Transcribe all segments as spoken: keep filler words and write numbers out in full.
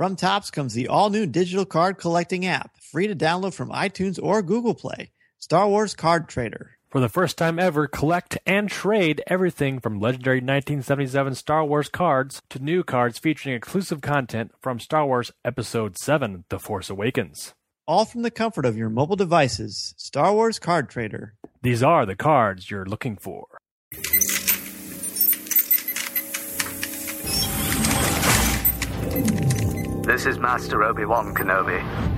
From Topps comes the all-new digital card collecting app, free to download from iTunes or Google Play. Star Wars Card Trader. For the first time ever, collect and trade everything from legendary nineteen seventy-seven Star Wars cards to new cards featuring exclusive content from Star Wars Episode seven, The Force Awakens. All from the comfort of your mobile devices. Star Wars Card Trader. These are the cards you're looking for. This is Master Obi-Wan Kenobi.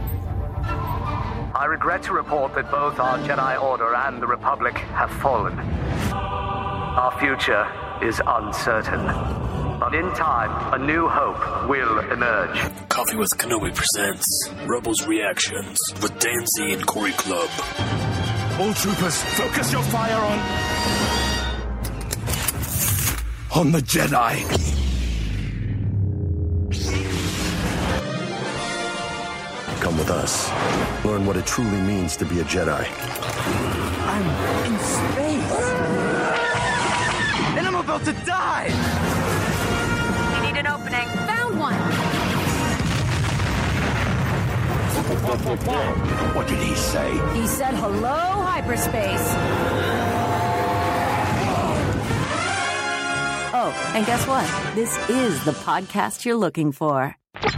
I regret to report that both our Jedi Order and the Republic have fallen. Our future is uncertain. But in time, a new hope will emerge. Coffee with Kenobi presents Rebels Reactions with Dan Z and Corey Club. All troopers, focus your fire on... on the Jedi. Come with us. Learn what it truly means to be a Jedi. I'm in space. And I'm about to die. You need an opening. Found one. What did he say? He said hello, hyperspace. Oh, and guess what? This is the podcast you're looking for.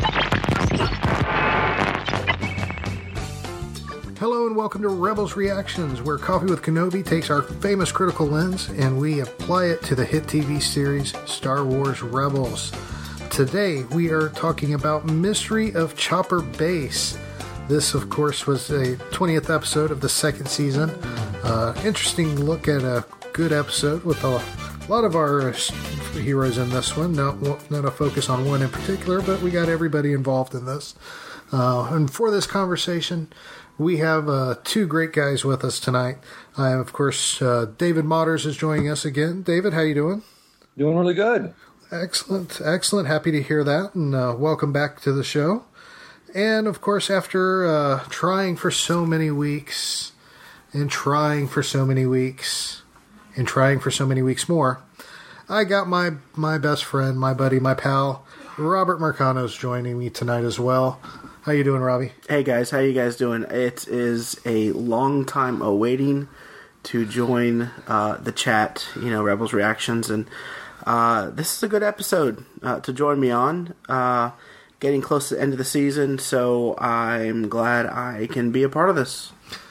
Hello and welcome to Rebels Reactions, where Coffee with Kenobi takes our famous critical lens and we apply it to the hit T V series Star Wars Rebels. Today we are talking about Mystery of Chopper Base. This, of course, was a twentieth episode of the second season. Uh, interesting look at a good episode with a lot of our heroes in this one. Not, not a focus on one in particular, but we got everybody involved in this. Uh, and for this conversation, we have uh, two great guys with us tonight. I have, of course, uh, David Motters is joining us again. David, how you doing? Doing really good. Excellent, excellent. Happy to hear that, and uh, welcome back to the show. And, of course, after uh, trying for so many weeks, and trying for so many weeks, and trying for so many weeks more, I got my, my best friend, my buddy, my pal, Robert Marcano's joining me tonight as well. How you doing, Robbie? Hey guys, how you guys doing? It is a long time awaiting to join uh, the chat, you know, Rebels Reactions, and uh, this is a good episode uh, to join me on. Uh, getting close to the end of the season, so I'm glad I can be a part of this.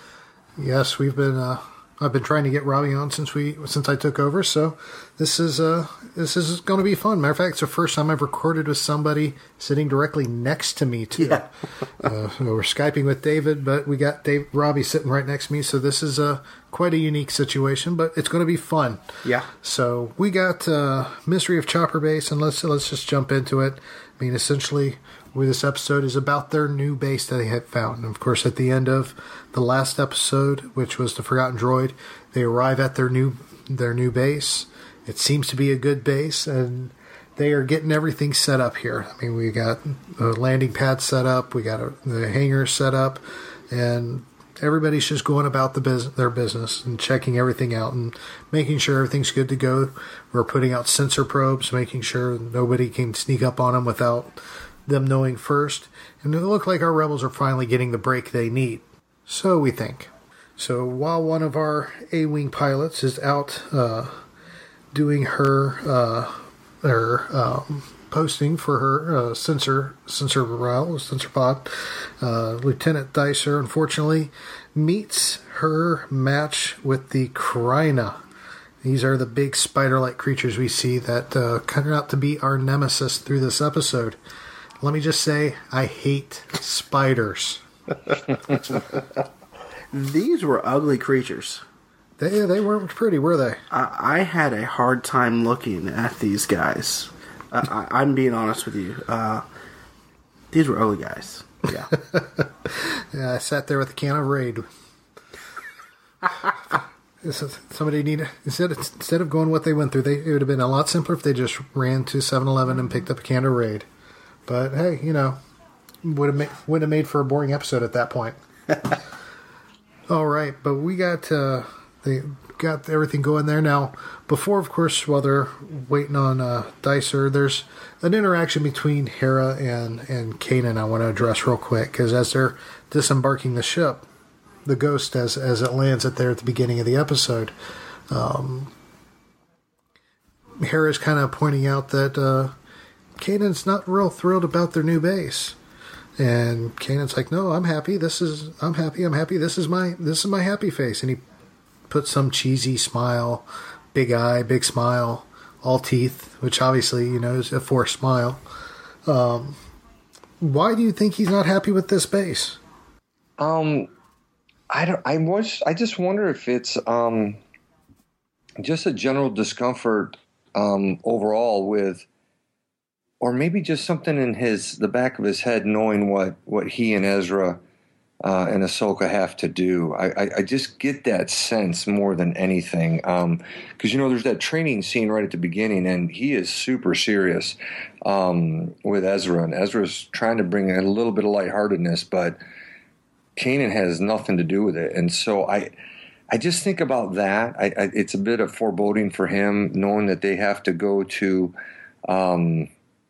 Yes, we've been. Uh, I've been trying to get Robbie on since we since I took over, so this is uh this is going to be fun. Matter of fact, it's the first time I've recorded with somebody sitting directly next to me too. Yeah. uh, we're Skyping with David, but we got Dave Robbie sitting right next to me, so this is uh, quite a unique situation, but it's going to be fun. Yeah. So we got uh, Mystery of Chopper Base, and let's let's just jump into it. I mean, essentially, where this episode is about their new base that they had found. And of course, at the end of the last episode, which was the Forgotten Droid, they arrive at their new their new base. It seems to be a good base, and they are getting everything set up here. I mean, we got a landing pad set up, we got a, the hangar set up, and everybody's just going about the bus- their business and checking everything out and making sure everything's good to go. We're putting out sensor probes, making sure nobody can sneak up on them without them knowing first. And it looked like our rebels are finally getting the break they need. So we think. So while one of our A-Wing pilots is out uh, doing her uh, her um, posting for her uh, sensor sensor morale, sensor pod, uh, Lieutenant Dicer unfortunately meets her match with the Kryna. These are the big spider-like creatures we see that uh, turn out to be our nemesis through this episode. Let me just say, I hate spiders. These were ugly creatures. They they weren't pretty, were they? I, I had a hard time looking at these guys. Uh, I, I'm being honest with you. Uh, these were ugly guys. Yeah. Yeah, I sat there with a can of Raid. Somebody need instead of, instead of going what they went through, they, it would have been a lot simpler if they just ran to seven eleven and picked up a can of Raid. But hey, you know, would have made, would have made for a boring episode at that point. All right, but we got uh, the got everything going there. Now, before, of course, while they're waiting on uh, Dicer, there's an interaction between Hera and, and Kanan I want to address real quick, because as they're disembarking the ship, the Ghost, as, as it lands it there at the beginning of the episode, um, Hera's kind of pointing out that uh, Kanan's not real thrilled about their new base. And Kanan's like, no, I'm happy. This is, I'm happy. I'm happy. This is my, this is my happy face. And he puts some cheesy smile, big eye, big smile, all teeth, which obviously, you know, is a forced smile. Um, why do you think he's not happy with this base? Um, I don't, I was, I just wonder if it's, um, just a general discomfort, um, overall with, or maybe just something in his the back of his head, knowing what, what he and Ezra uh, and Ahsoka have to do. I, I, I just get that sense more than anything, because um, you know there's that training scene right at the beginning, and he is super serious um, with Ezra, and Ezra's trying to bring a little bit of lightheartedness, but Kanan has nothing to do with it, and so I. I just think about that. I, I, it's a bit of foreboding for him, knowing that they have to go to um,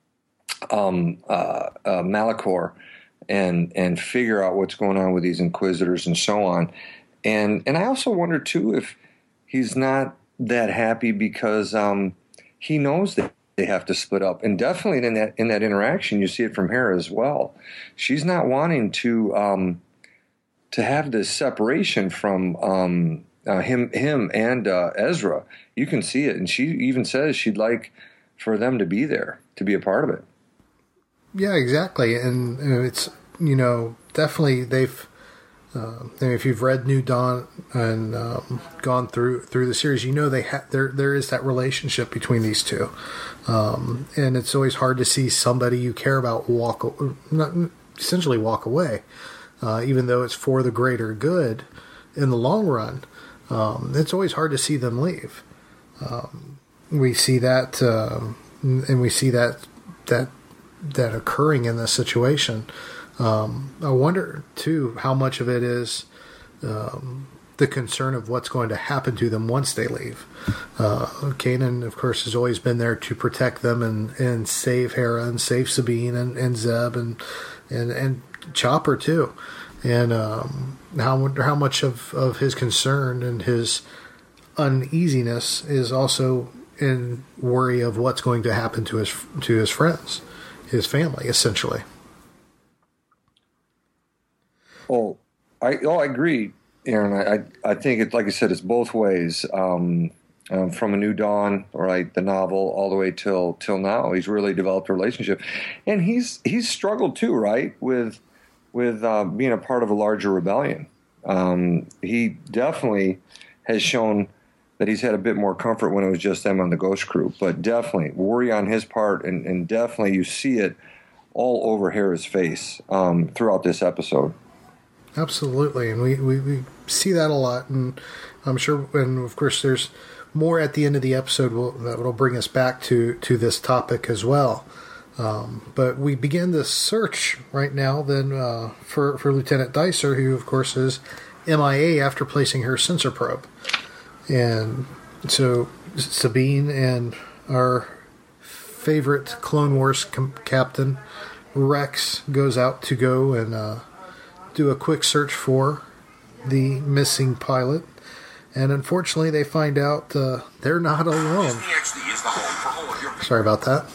um, uh, uh, Malachor and and figure out what's going on with these Inquisitors and so on. And and I also wonder too if he's not that happy because um, he knows that they have to split up. And definitely in that in that interaction, you see it from Hera as well. She's not wanting to. Um, to have this separation from um, uh, him him and uh, Ezra. You can see it. And she even says she'd like for them to be there, to be a part of it. Yeah, exactly. And uh, it's, you know, definitely they've, uh, if you've read New Dawn and um, gone through through the series, you know they ha- there there is that relationship between these two. Um, and it's always hard to see somebody you care about walk, not essentially walk away. Uh, even though it's for the greater good in the long run, um, it's always hard to see them leave. Um, we see that, uh, and we see that that that occurring in this situation. Um, I wonder too how much of it is um, the concern of what's going to happen to them once they leave. Uh, Kanan, of course, has always been there to protect them and, and save Hera and save Sabine and, and Zeb and and and. Chopper too, and um, how how much of, of his concern and his uneasiness is also in worry of what's going to happen to his to his friends, his family, essentially. Oh, I oh I agree, Aaron. I I think it's like I said, it's both ways. Um, um, from A New Dawn, right, the novel, all the way till till now, he's really developed a relationship, and he's he's struggled too, right, with. with uh, being a part of a larger rebellion. Um, he definitely has shown that he's had a bit more comfort when it was just them on the Ghost Crew, but definitely worry on his part, and, and definitely you see it all over Hera's face um, throughout this episode. Absolutely, and we, we, we see that a lot, and I'm sure, and of course there's more at the end of the episode will, that will bring us back to, to this topic as well. Um, but we begin the search right now then uh, for, for Lieutenant Dicer, who of course is M I A after placing her sensor probe. And so Sabine and our favorite Clone Wars com- captain, Rex, goes out to go and uh, do a quick search for the missing pilot. And unfortunately they find out uh, they're not alone. Sorry about that.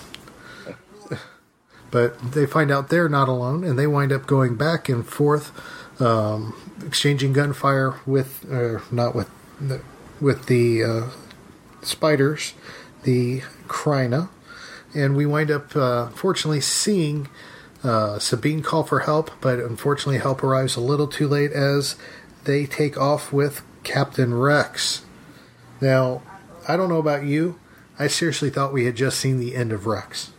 But they find out they're not alone, and they wind up going back and forth, um, exchanging gunfire with, or not with, with the uh, spiders, the Kryna, and we wind up, uh, fortunately, seeing uh, Sabine call for help, but unfortunately, help arrives a little too late as they take off with Captain Rex. Now, I don't know about you, I seriously thought we had just seen the end of Rex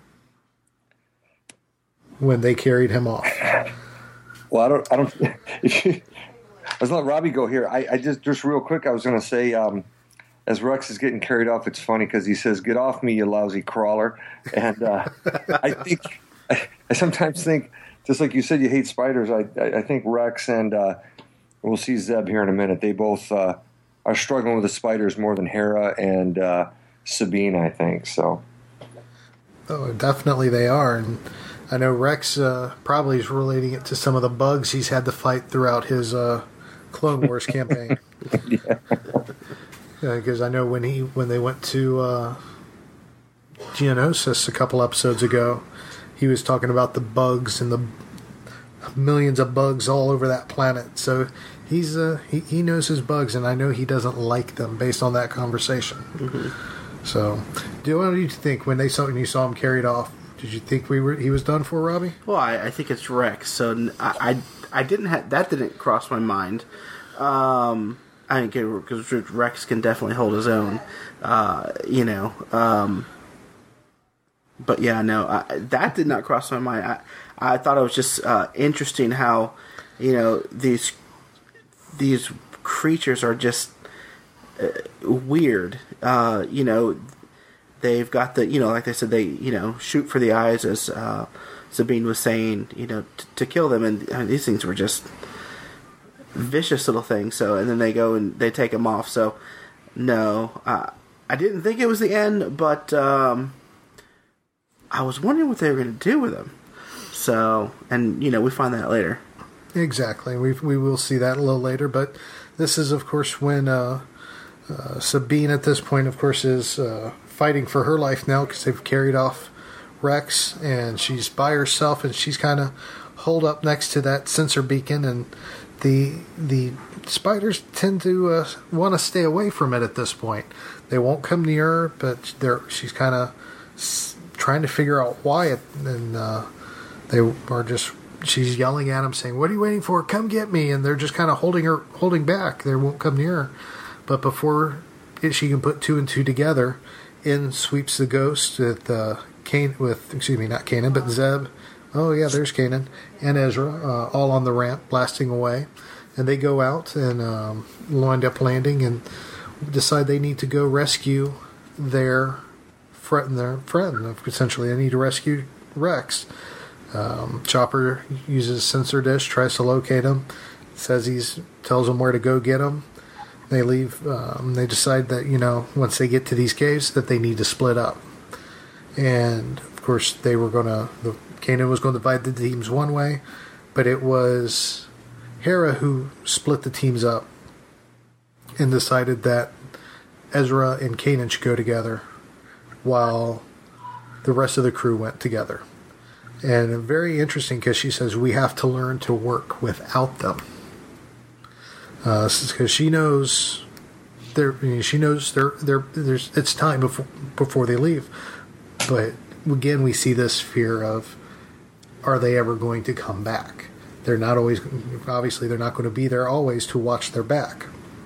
when they carried him off. Well, I don't, I don't, if you, I was letting Robbie go here. I, I just, just real quick, I was going to say, um, as Rex is getting carried off, it's funny because he says, "Get off me, you lousy crawler." And uh, I think, I, I sometimes think, just like you said, you hate spiders. I, I, I think Rex and uh, we'll see Zeb here in a minute. They both, uh, are struggling with the spiders more than Hera and uh, Sabine, I think. So, oh, definitely they are, and I know Rex uh, probably is relating it to some of the bugs he's had to fight throughout his uh, Clone Wars campaign. Yeah, because I know when he when they went to uh, Geonosis a couple episodes ago, he was talking about the bugs and the millions of bugs all over that planet. So he's uh, he he knows his bugs, and I know he doesn't like them based on that conversation. Mm-hmm. So, do what did you think when they saw when you saw him carried off? Did you think we were he was done for, Robbie? Well, I, I think it's Rex. So I I, I didn't have that didn't cross my mind. Um, I think because Rex can definitely hold his own. Uh, you know. Um, but yeah, no, I, that did not cross my mind. I I thought it was just uh, interesting how, you know, these these creatures are just uh, weird. Uh, you know, they've got the, you know, like they said, they, you know, shoot for the eyes, as uh, Sabine was saying, you know, t- to kill them. And, and these things were just vicious little things. So, and then they go and they take them off. So, no, uh, I didn't think it was the end, but um, I was wondering what they were going to do with them. So, and, you know, we find that later. Exactly. We we will see that a little later. But this is, of course, when uh, uh, Sabine, at this point, of course, is uh, fighting for her life now because they've carried off Rex, and she's by herself, and she's kind of holed up next to that sensor beacon, and the the spiders tend to uh, want to stay away from it at this point. They won't come near her, but they're she's kind of s- trying to figure out why it, and uh, they are just. She's yelling at them, saying, "What are you waiting for? Come get me!" And they're just kind of holding her, holding back. They won't come near her. But before it, she can put two and two together, in sweeps the ghost with uh, Can with excuse me, not Kanan, but Zeb. Oh yeah, there's Kanan and Ezra, uh, all on the ramp, blasting away. And they go out and um, wind up landing and decide they need to go rescue their friend. Their friend, essentially, they need to rescue Rex. Um, Chopper uses sensor dish, tries to locate him, says he's tells them where to go get him. They leave. Um, they decide that, you know, once they get to these caves, that they need to split up. And of course, they were gonna. The Kanan was going to divide the teams one way, but it was Hera who split the teams up and decided that Ezra and Kanan should go together, while the rest of the crew went together. And very interesting because she says we have to learn to work without them. Because uh, she knows, they're, you know, she knows they're, they're, there's it's time before before they leave. But again, we see this fear of, are they ever going to come back? They're not always, obviously, they're not going to be there always to watch their back.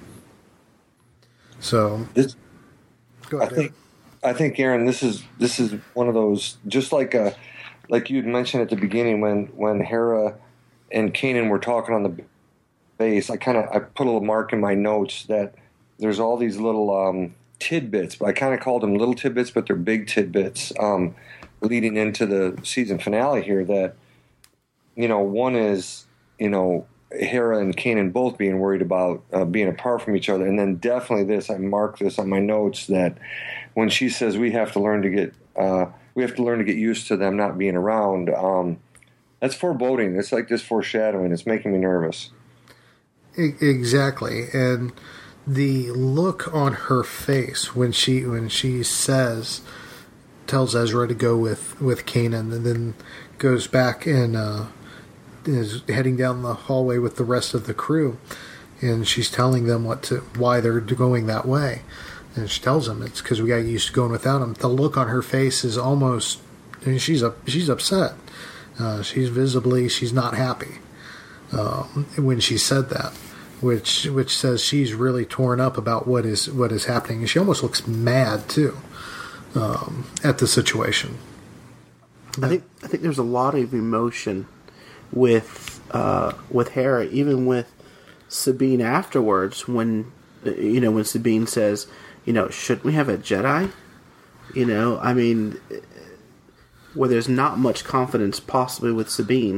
So, this, go ahead. I think, I think, Aaron, this is this is one of those, just like a. Like you had mentioned at the beginning, when, when Hera and Kanan were talking on the base, I kind of I put a little mark in my notes that there's all these little um, tidbits. But I kind of called them little tidbits, but they're big tidbits um, leading into the season finale here. That, you know, one is, you know, Hera and Kanan both being worried about uh, being apart from each other, and then definitely this. I marked this on my notes that when she says we have to learn to get. Uh, We have to learn to get used to them not being around. Um, that's foreboding. It's like this foreshadowing. It's making me nervous. Exactly, and the look on her face when she when she says, tells Ezra to go with with Kanan, and then goes back and uh, is heading down the hallway with the rest of the crew, and she's telling them what to why they're going that way. And she tells him it's because we got used to going without him. The look on her face is almost, I mean, she's up, she's upset. Uh, she's visibly, she's not happy um, when she said that, which which says she's really torn up about what is what is happening. And she almost looks mad too um, at the situation. I think I think there's a lot of emotion with uh, with Hera, even with Sabine afterwards. When you know when Sabine says, you know, shouldn't we have a Jedi? You know, I mean, where there's not much confidence possibly with Sabine,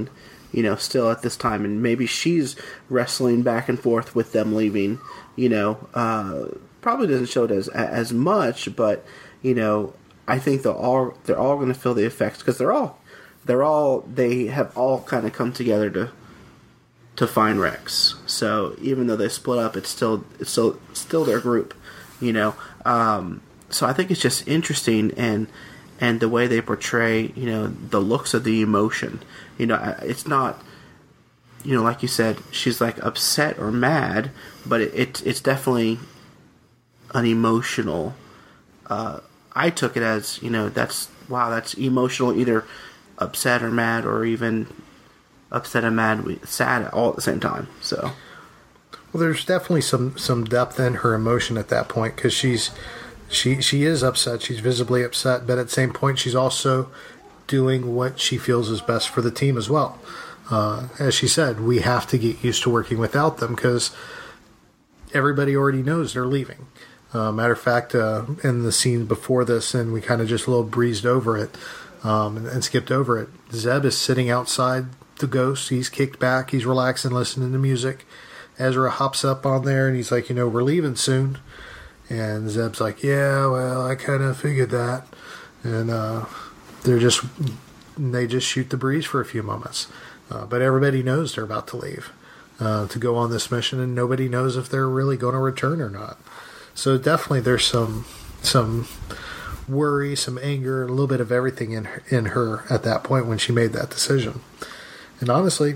you know, still at this time, and maybe she's wrestling back and forth with them leaving. You know, uh, probably doesn't show it as as much, but you know, I think they're all they're all going to feel the effects because they're all they're all they have all kind of come together to to find Rex. So even though they split up, it's still it's still still their group. You know, um, so I think it's just interesting and. And the way they portray, you know, the looks of the emotion. You know, it's not, you know, like you said, she's like upset or mad, but it, it it's definitely an emotional. Uh, I took it as, you know, that's, wow, that's emotional, either upset or mad, or even upset and mad, sad all at the same time. So, well, there's definitely some, some depth in her emotion at that point, because she's. She she is upset. She's visibly upset, but at the same point, she's also doing what she feels is best for the team as well. Uh, as she said, we have to get used to working without them because everybody already knows they're leaving. Uh, matter of fact, uh, in the scene before this, and we kind of just a little breezed over it um, and, and skipped over it, Zeb is sitting outside the Ghost. He's kicked back. He's relaxing, listening to music. Ezra hops up on there, and he's like, you know, we're leaving soon. And Zeb's like, yeah, well, I kind of figured that. And uh, they're just, they just shoot the breeze for a few moments. Uh, but everybody knows they're about to leave uh, to go on this mission, and nobody knows if they're really going to return or not. So definitely there's some some worry, some anger, a little bit of everything in her, in her at that point when she made that decision. And honestly,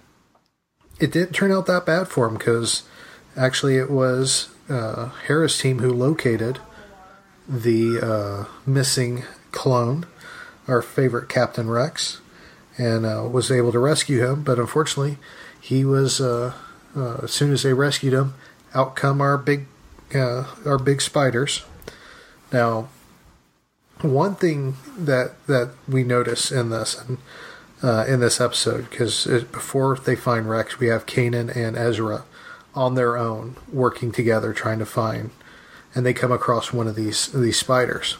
it didn't turn out that bad for him because actually it was... Uh, Hera's team who located the uh, missing clone, our favorite Captain Rex, and uh, was able to rescue him. But unfortunately, he was uh, uh, as soon as they rescued him, out come our big uh, our big spiders. Now, one thing that that we notice in this and uh, in this episode, because before they find Rex, we have Kanan and Ezra on their own, working together, trying to find, and they come across one of these these spiders.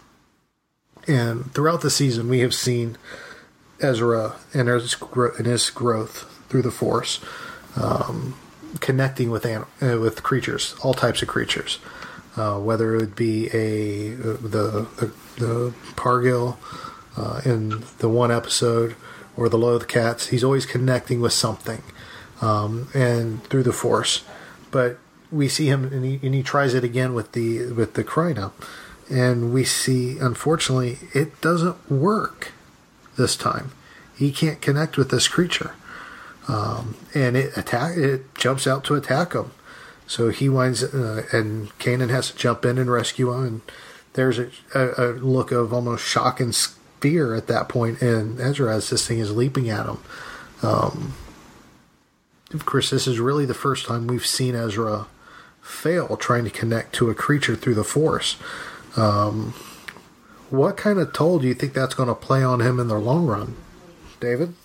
And throughout the season, we have seen Ezra and his, and his growth through the Force, um, connecting with anim- uh, with creatures, all types of creatures, uh, whether it would be a the the, the Pargil uh, in the one episode or the Loathe Cats. He's always connecting with something. Um, and through the Force, but we see him, and he, and he tries it again with the with the Kryna, and we see, unfortunately, it doesn't work this time. He can't connect with this creature, um, and it attack it jumps out to attack him. So he winds, uh, and Kanan has to jump in and rescue him. And there's a, a, a look of almost shock and fear at that point in Ezra as this thing is leaping at him. Um, Of course, this is really the first time we've seen Ezra fail trying to connect to a creature through the Force. Um, what kind of toll do you think that's going to play on him in the long run, David?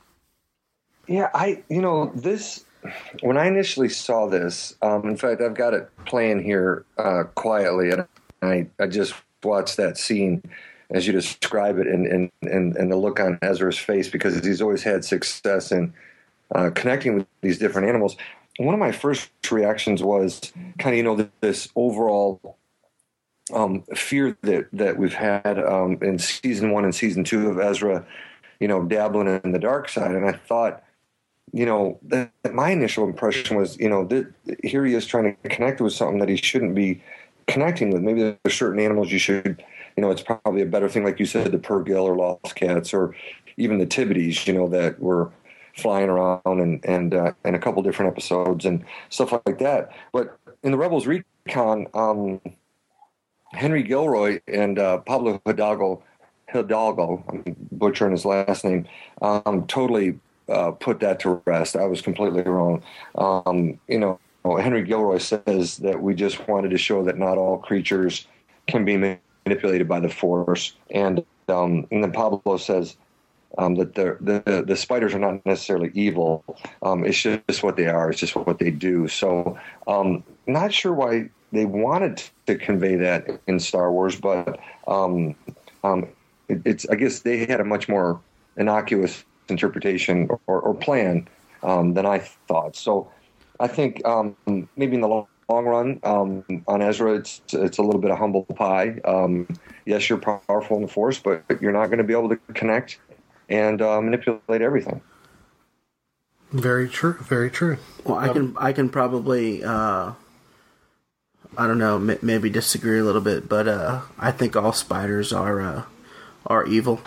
Yeah, I, you know, this, when I initially saw this, um, in fact, I've got it playing here uh, quietly, and I, I just watched that scene as you describe it, and, and, and, and the look on Ezra's face, because he's always had success in Uh, connecting with these different animals. One of my first reactions was kind of, you know, this overall um, fear that, that we've had um, in season one and season two of Ezra, you know, dabbling in the dark side. And I thought, you know, that, that my initial impression was, you know, that here he is trying to connect with something that he shouldn't be connecting with. Maybe there's certain animals you should, you know, it's probably a better thing, like you said, the Purrgil or Lost Cats, or even the Tibities, you know, that were flying around and and uh, in a couple different episodes and stuff like that. But in the Rebels Recon, um, Henry Gilroy and uh, Pablo Hidalgo, Hidalgo, I'm butchering his last name, um, totally uh, put that to rest. I was completely wrong. Um, you know, Henry Gilroy says that we just wanted to show that not all creatures can be manipulated by the Force, and um, and then Pablo says, Um, that the, the the spiders are not necessarily evil. Um, it's just what they are. It's just what they do. So, um, not sure why they wanted to convey that in Star Wars, but um, um, it, it's I guess they had a much more innocuous interpretation or, or plan um, than I thought. So I think um, maybe in the long, long run um, on Ezra, it's it's a little bit of humble pie. Um, yes, you're powerful in the Force, but you're not going to be able to connect and uh, manipulate everything. Very true. Very true. Well, I can I can probably uh, I don't know m- maybe disagree a little bit, but uh, I think all spiders are uh, are evil.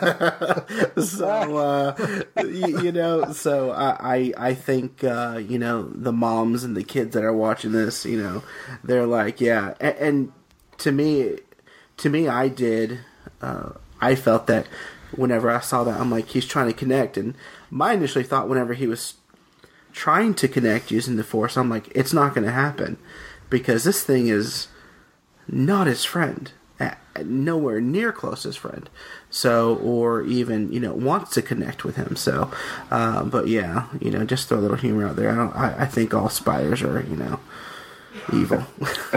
so uh, you, you know, so I I, I think uh, you know the moms and the kids that are watching this, you know, they're like, yeah, and, and to me, to me, I did. Uh, I felt that whenever I saw that, I'm like, he's trying to connect. And my initial thought whenever he was trying to connect using the Force, I'm like, it's not going to happen. Because this thing is not his friend. Nowhere near close his friend. So, or even, you know, wants to connect with him. So, uh, but yeah, you know, just throw a little humor out there. I don't, I, I think all spiders are, you know, evil.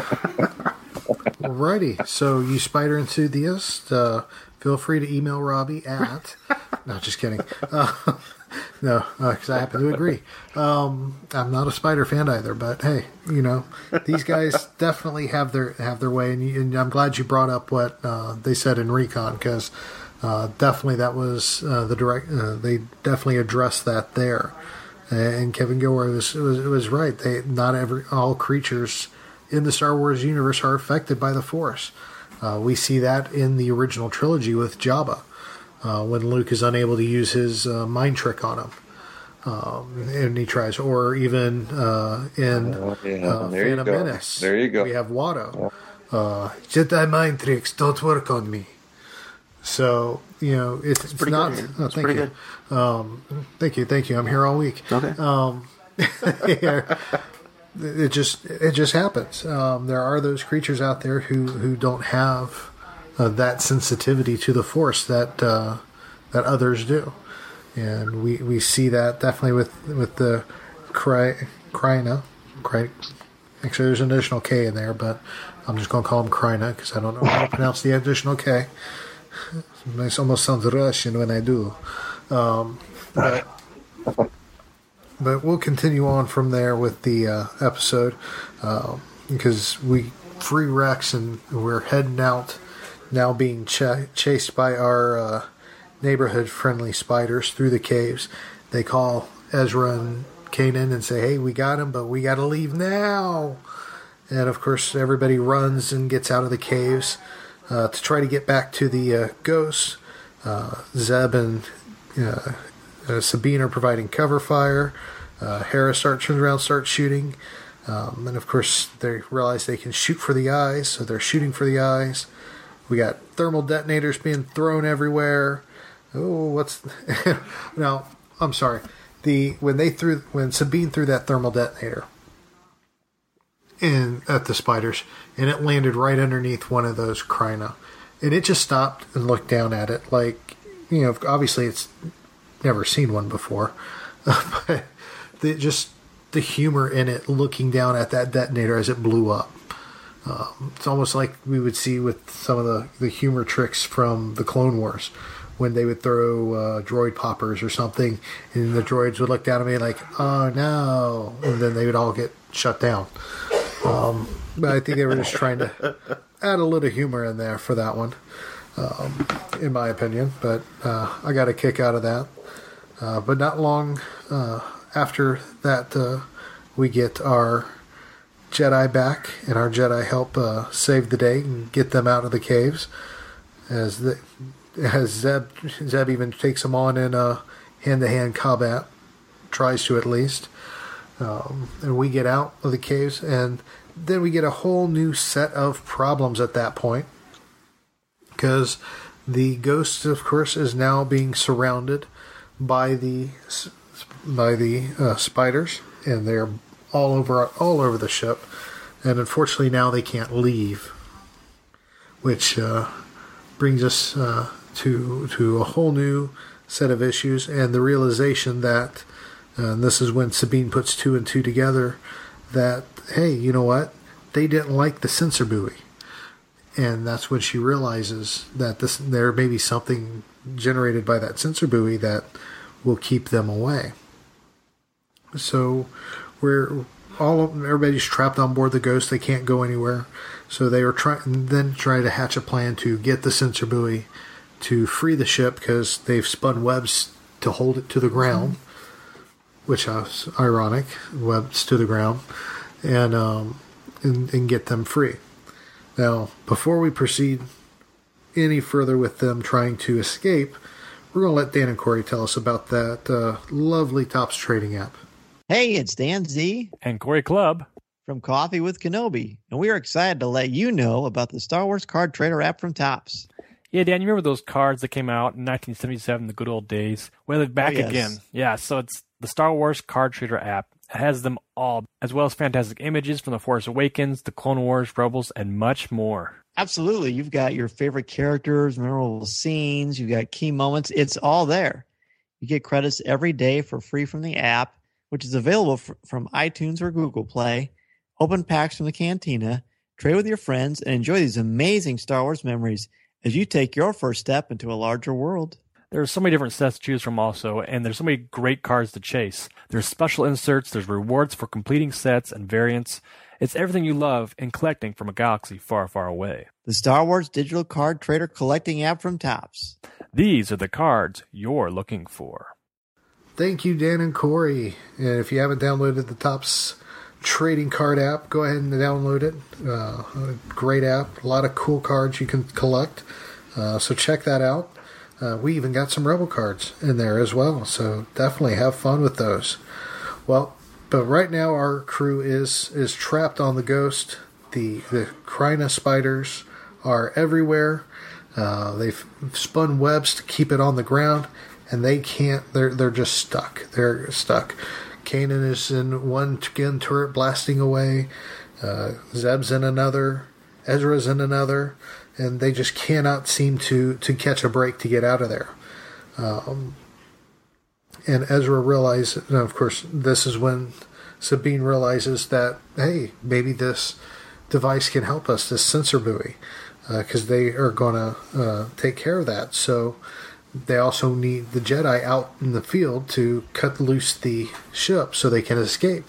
Alrighty, so you spider enthusiasts, uh, feel free to email Robbie at... no, just kidding. Uh, no, because uh, I happen to agree. Um, I'm not a spider fan either, but hey, you know, these guys definitely have their have their way, and, you, and I'm glad you brought up what uh, they said in Recon, because uh, definitely that was uh, the direct. Uh, they definitely addressed that there, and Kevin Gilroy was was, was right. They not every all creatures in the Star Wars universe are affected by the Force. Uh, we see that in the original trilogy with Jabba, uh, when Luke is unable to use his uh, mind trick on him, um, and he tries, or even uh, in oh, yeah. uh, Phantom Menace. There you go. We have Watto. Uh, Jedi mind tricks don't work on me. So you know it's, it's, it's not. Good, oh, it's thank pretty you. Good. Um, thank you. Thank you. I'm here all week. Okay. Um, yeah. It just it just happens. Um, there are those creatures out there who, who don't have uh, that sensitivity to the Force that uh, that others do, and we, we see that definitely with with the Cry Kryna. Cry, actually, there's an additional K in there, but I'm just going to call him Kryna because I don't know how to pronounce the additional K. It almost sounds Russian when I do. Um, but. But we'll continue on from there with the uh, episode uh, because we free Rex and we're heading out now, being ch- chased by our uh, neighborhood-friendly spiders through the caves. They call Ezra and Kanan and say, "Hey, we got him, but we got to leave now." And of course, everybody runs and gets out of the caves uh, to try to get back to the uh, ghosts. Uh, Zeb and uh, Uh, Sabine are providing cover fire. Uh, Hera start, turns around, starts shooting. Um, and of course, they realize they can shoot for the eyes, so they're shooting for the eyes. We got thermal detonators being thrown everywhere. Oh, what's... no, I'm sorry. The when they threw when Sabine threw that thermal detonator in at the spiders, and it landed right underneath one of those Kryna. And it just stopped and looked down at it like, you know, obviously it's never seen one before, but the, just the humor in it, looking down at that detonator as it blew up. Um, it's almost like we would see with some of the, the humor tricks from the Clone Wars, when they would throw uh, droid poppers or something, and the droids would look down at me like, "Oh no," and then they would all get shut down. Um, but I think they were just trying to add a little humor in there for that one, um, in my opinion. But uh, I got a kick out of that. Uh, but not long uh, after that, uh, we get our Jedi back, and our Jedi help uh, save the day and get them out of the caves. As the as Zeb Zeb even takes them on in a hand-to-hand combat, tries to at least. Um, and we get out of the caves, and then we get a whole new set of problems at that point, because the ghost, of course, is now being surrounded by the by the uh, spiders, and they're all over all over the ship, and unfortunately now they can't leave, which uh, brings us uh, to to a whole new set of issues, and the realization that, uh, and this is when Sabine puts two and two together, that hey, you know what, they didn't like the sensor buoy, and that's when she realizes that this there may be something generated by that sensor buoy that will keep them away. So we're all of, everybody's trapped on board the Ghost. They can't go anywhere. So they were trying then try to hatch a plan to get the sensor buoy to free the ship because they've spun webs to hold it to the ground, which is ironic. Webs to the ground, and um, and, and get them free. Now, before we proceed any further with them trying to escape, we're going to let Dan and Corey tell us about that uh, lovely Topps trading app. Hey, it's Dan Z. And Corey Clubb. From Coffee with Kenobi. And we are excited to let you know about the Star Wars Card Trader app from Topps. Yeah, Dan, you remember those cards that came out in nineteen seventy-seven, the good old days? Well, they're back oh, yes. again. Yeah, so it's the Star Wars Card Trader app. It has them all, as well as fantastic images from The Force Awakens, The Clone Wars, Rebels, and much more. Absolutely. You've got your favorite characters, memorable scenes, you've got key moments. It's all there. You get credits every day for free from the app, which is available f- from iTunes or Google Play. Open packs from the Cantina, trade with your friends, and enjoy these amazing Star Wars memories as you take your first step into a larger world. There's so many different sets to choose from also, and there's so many great cards to chase. There's special inserts, there's rewards for completing sets and variants. It's everything you love in collecting from a galaxy far, far away. The Star Wars Digital Card Trader collecting app from Topps. These are the cards you're looking for. Thank you, Dan and Corey. And if you haven't downloaded the Topps trading card app, go ahead and download it. Uh, a great app. A lot of cool cards you can collect. Uh, so check that out. Uh, we even got some Rebel cards in there as well, so definitely have fun with those. Well, but right now our crew is is trapped on the Ghost. The the Kryna spiders are everywhere. Uh, they've spun webs to keep it on the ground, and they can't. They're they're just stuck. They're stuck. Kanan is in one gun turret blasting away. Uh, Zeb's in another. Ezra's in another. And they just cannot seem to, to catch a break to get out of there. Um, and Ezra realizes, and of course, this is when Sabine realizes that, hey, maybe this device can help us, this sensor buoy, because uh, they are going to uh, take care of that. So they also need the Jedi out in the field to cut loose the ship so they can escape.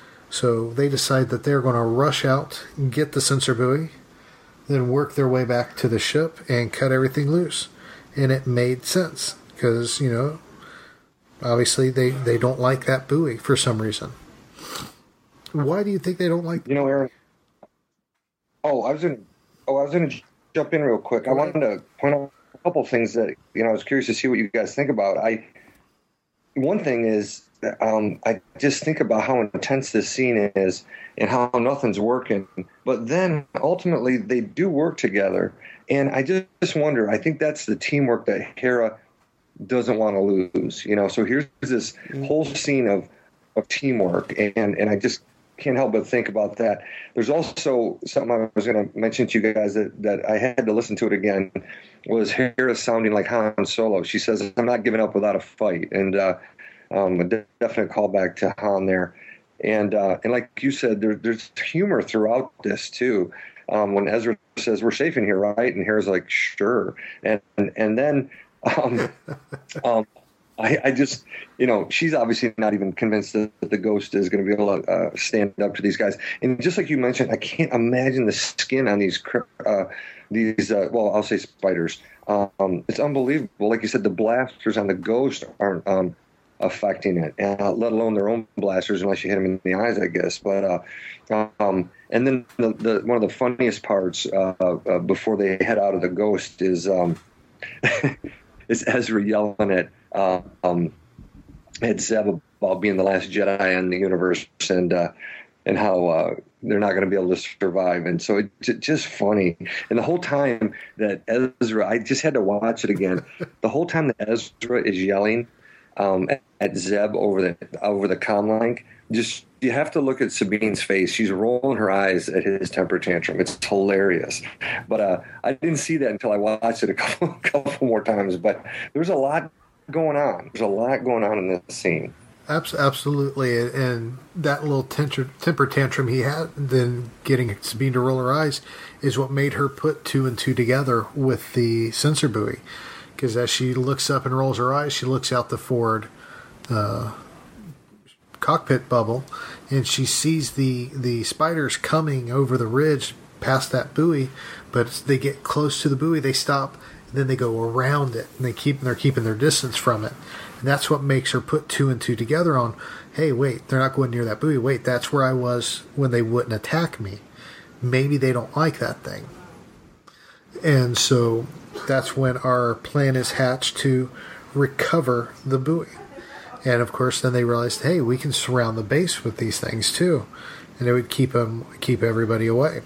So they decide that they're going to rush out and get the sensor buoy, then work their way back to the ship and cut everything loose. And it made sense because, you know, obviously they, they don't like that buoy for some reason. Why do you think they don't like You know, Aaron. Oh, I was going to oh, I was going to jump in real quick. I wanted to point out a couple of things that, you know, I was curious to see what you guys think about. I one thing is Um, I just think about how intense this scene is and how nothing's working. But then ultimately they do work together. And I just wonder, I think that's the teamwork that Hera doesn't want to lose. You know, so here's this whole scene of, of teamwork. And, and I just can't help but think about that. There's also something I was going to mention to you guys that, that I had to listen to it again, was Hera sounding like Han Solo. She says, I'm not giving up without a fight. And, uh, Um, a definite callback to Han there. And uh, and like you said, there, there's humor throughout this, too. Um, when Ezra says, we're safe in here, right? And Hera's like, sure. And and, and then um, um, I, I just, you know, she's obviously not even convinced that the Ghost is going to be able to uh, stand up to these guys. And just like you mentioned, I can't imagine the skin on these, uh, these uh, well, I'll say spiders. Um, it's unbelievable. Like you said, the blasters on the Ghost aren't um, affecting it, uh, let alone their own blasters, unless you hit them in the eyes, I guess. But uh, um, and then the, the one of the funniest parts uh, uh, before they head out of the Ghost is um, is Ezra yelling at uh, um, at Zeb about being the last Jedi in the universe and uh, and how uh, they're not going to be able to survive. And so it's just funny. And the whole time that Ezra, I just had to watch it again. The whole time that Ezra is yelling Um, at, at Zeb over the over the comm line, just you have to look at Sabine's face. She's rolling her eyes at his temper tantrum. It's hilarious. But uh, I didn't see that until I watched it a couple, couple more times. But there's a lot going on. There's a lot going on in this scene. Absolutely, and that little temper, temper tantrum he had, then getting Sabine to roll her eyes, is what made her put two and two together with the sensor buoy. Because as she looks up and rolls her eyes, she looks out the forward uh, cockpit bubble, and she sees the, the spiders coming over the ridge past that buoy, but as they get close to the buoy, they stop, and then they go around it, and they keep, they're keeping their distance from it. And that's what makes her put two and two together on, hey, wait, they're not going near that buoy. Wait, that's where I was when they wouldn't attack me. Maybe they don't like that thing. And so that's when our plan is hatched to recover the buoy. And of course, then they realized, hey, we can surround the base with these things too. And it would keep them, keep everybody away.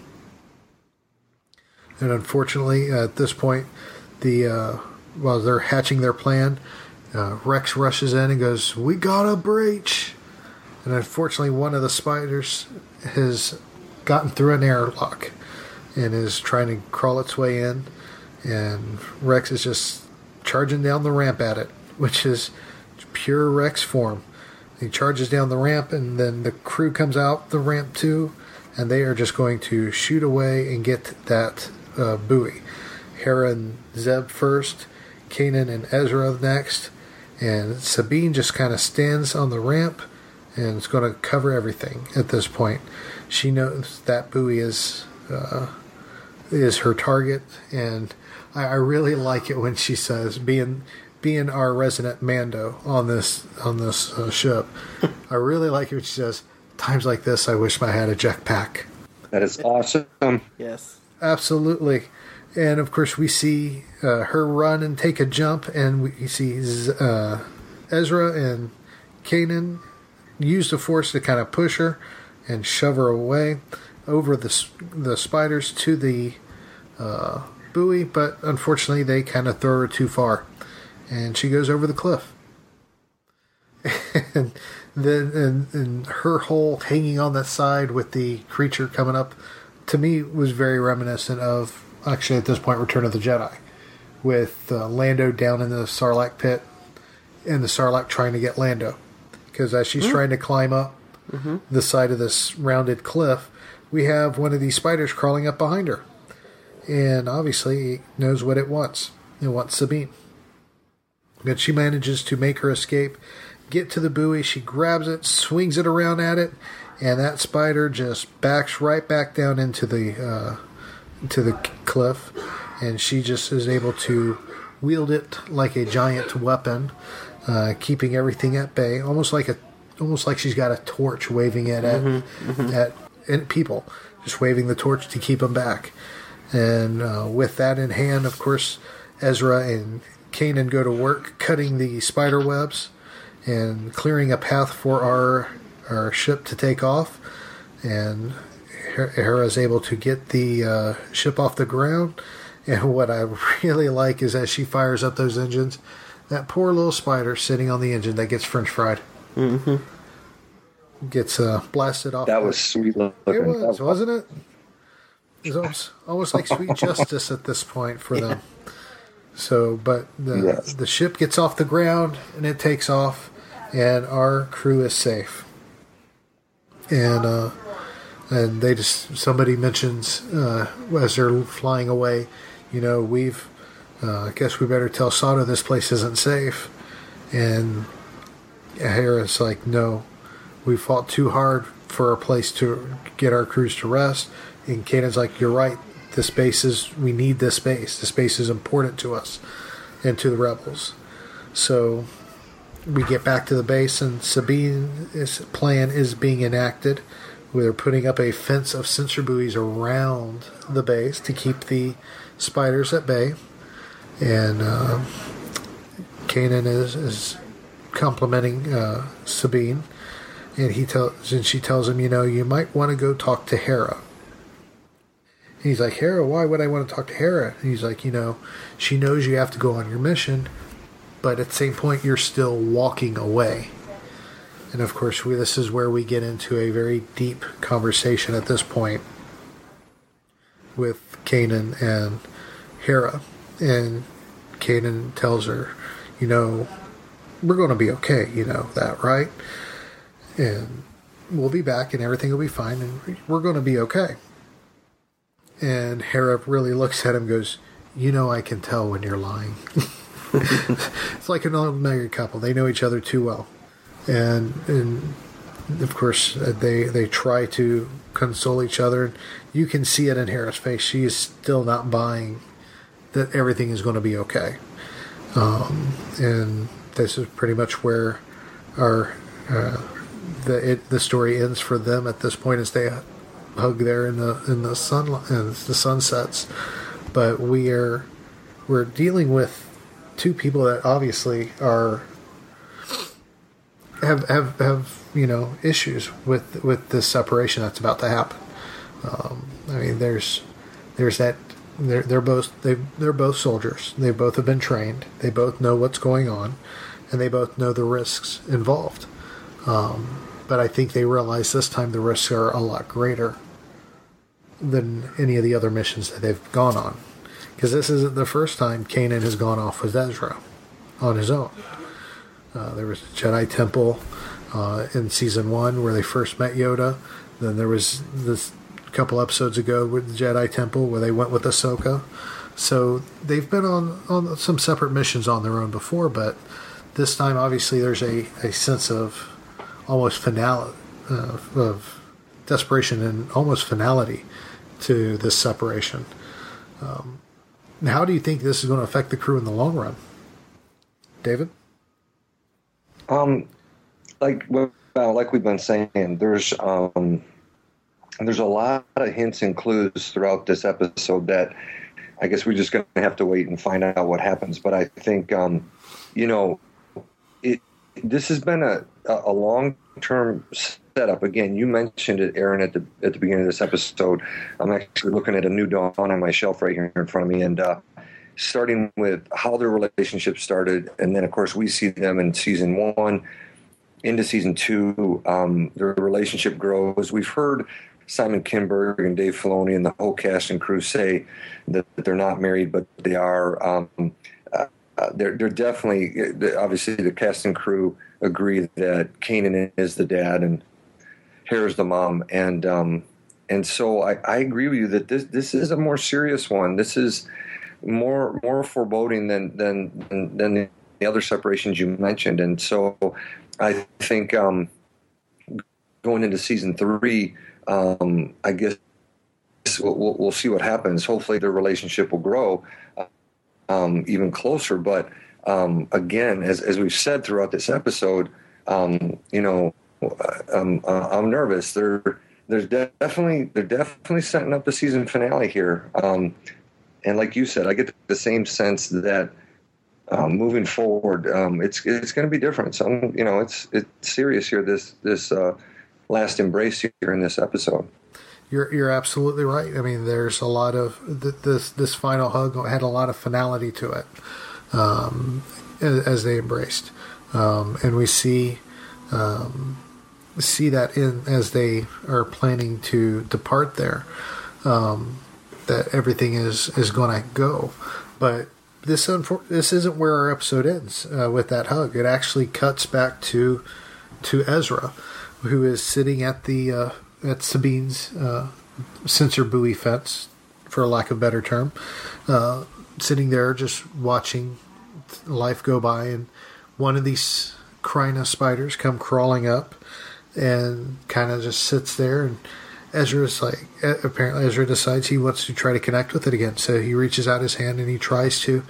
And unfortunately, at this point, the uh, while they're hatching their plan, uh, Rex rushes in and goes, "We got a breach!" And unfortunately, one of the spiders has gotten through an airlock and is trying to crawl its way in. And Rex is just charging down the ramp at it, which is pure Rex form. He charges down the ramp, and then the crew comes out the ramp too, and they are just going to shoot away and get that uh, buoy. Hera and Zeb first, Kanan and Ezra next, and Sabine just kind of stands on the ramp and it's going to cover everything at this point. She knows that buoy is uh, is her target, and I, I really like it when she says, being being our resident Mando on this on this uh, ship, I really like it when she says, "Times like this, I wish I had a jetpack." That is awesome. Yes. Absolutely. And of course, we see uh, her run and take a jump, and we see uh, Ezra and Kanan use the force to kind of push her and shove her away over the the spiders to the uh, buoy, but unfortunately, they kind of throw her too far, and she goes over the cliff. And then, and, and her hole hanging on that side with the creature coming up, to me, was very reminiscent of, actually at this point, Return of the Jedi, with uh, Lando down in the Sarlacc pit, and the Sarlacc trying to get Lando. Because as she's mm-hmm. trying to climb up mm-hmm. the side of this rounded cliff, we have one of these spiders crawling up behind her. And obviously, it knows what it wants. It wants Sabine. But she manages to make her escape, get to the buoy, she grabs it, swings it around at it, and that spider just backs right back down into the uh, to the cliff, and she just is able to wield it like a giant weapon, uh, keeping everything at bay, almost like a almost like she's got a torch waving it at mm-hmm, mm-hmm. at, at people, just waving the torch to keep them back. And uh, with that in hand, of course, Ezra and Kanan go to work cutting the spider webs and clearing a path for our our ship to take off. And Hera is able to get the uh, ship off the ground. And what I really like is as she fires up those engines, that poor little spider sitting on the engine that gets French fried. Mm-hmm. Gets uh, blasted off. That was sweet looking. It was, wasn't it? It was almost, almost like sweet justice at this point for them. So, but the yes. the ship gets off the ground and it takes off, and our crew is safe. And uh, and they just somebody mentions uh, as they're flying away, you know, we've uh, I guess we better tell Sato this place isn't safe. And Hera's like, no, we fought too hard for a place to get our crews to rest. And Kanan's like, you're right. This base is, we need this base. This base is important to us and to the rebels. So we get back to the base, and Sabine's plan is being enacted. We're putting up a fence of sensor buoys around the base to keep the spiders at bay. And uh, Kanan is, is complimenting uh, Sabine, and he tells, and she tells him, you know, you might want to go talk to Hera. And he's like, Hera, why would I want to talk to Hera? And he's like, you know, she knows you have to go on your mission, but at the same point, you're still walking away. And of course, we, this is where we get into a very deep conversation at this point with Kanan and Hera. And Kanan tells her, you know, we're going to be okay, you know that, right? And we'll be back and everything will be fine and we're going to be okay. And Hera really looks at him and goes, you know I can tell when you're lying. It's like an old married couple. They know each other too well. and and of course they they try to console each other. You can see it in Hera's face. She is still not buying that everything is going to be okay. Um, and this is pretty much where our uh, the it, the story ends for them at this point, as they hug there in the in the sun and the sunsets. But we are we're dealing with two people that obviously are have have have you know issues with with this separation that's about to happen. Um, I mean, there's there's that they're they're both they they're both soldiers. They both have been trained. They both know what's going on, and they both know the risks involved. Um, but I think they realize this time the risks are a lot greater than any of the other missions that they've gone on. Because this isn't the first time Kanan has gone off with Ezra on his own. Uh, there was a Jedi Temple uh, in season one where they first met Yoda. Then there was this couple episodes ago with the Jedi Temple where they went with Ahsoka. So they've been on, on some separate missions on their own before, but this time obviously there's a, a sense of almost finality, uh, of desperation and almost finality to this separation. Um, how do you think this is going to affect the crew in the long run, David? Um, like well, like we've been saying, there's um, there's a lot of hints and clues throughout this episode that I guess we're just going to have to wait and find out what happens. But I think um, you know, it this has been a a long term setup. Again, you mentioned it, Aaron, at the at the beginning of this episode. I'm actually looking at a new Dawn on my shelf right here in front of me, and uh, starting with how their relationship started, and then of course we see them in season one into season two. Um, their relationship grows. We've heard Simon Kinberg and Dave Filoni and the whole cast and crew say that they're not married, but they are. Um, uh, they're they're definitely, obviously the cast and crew agree that Kanan is the dad and Hera's the mom, and um, and so I, I agree with you that this this is a more serious one. This is more more foreboding than than than the other separations you mentioned, and so I think um, going into season three, um, I guess we'll, we'll, we'll see what happens. Hopefully, their relationship will grow um, even closer. But um, again, as as we've said throughout this episode, um, you know. Um, uh, I'm nervous. They're there's definitely they're definitely setting up the season finale here, um, and like you said, I get the same sense that um, moving forward, um, it's it's going to be different. So you know, it's it's serious here. This this uh, last embrace here in this episode. You're you're absolutely right. I mean, there's a lot of this this final hug had a lot of finality to it, um, as, as they embraced, um, and we see. Um, see that in as they are planning to depart there, um, that everything is, is going to go. But this unfor- this isn't where our episode ends uh, with that hug. It actually cuts back to to Ezra, who is sitting at the uh, at Sabine's uh, sensor buoy fence, for lack of a better term, uh, sitting there just watching life go by, and one of these Kryna spiders come crawling up and kind of just sits there, and Ezra's like, apparently Ezra decides he wants to try to connect with it again, so he reaches out his hand and he tries to,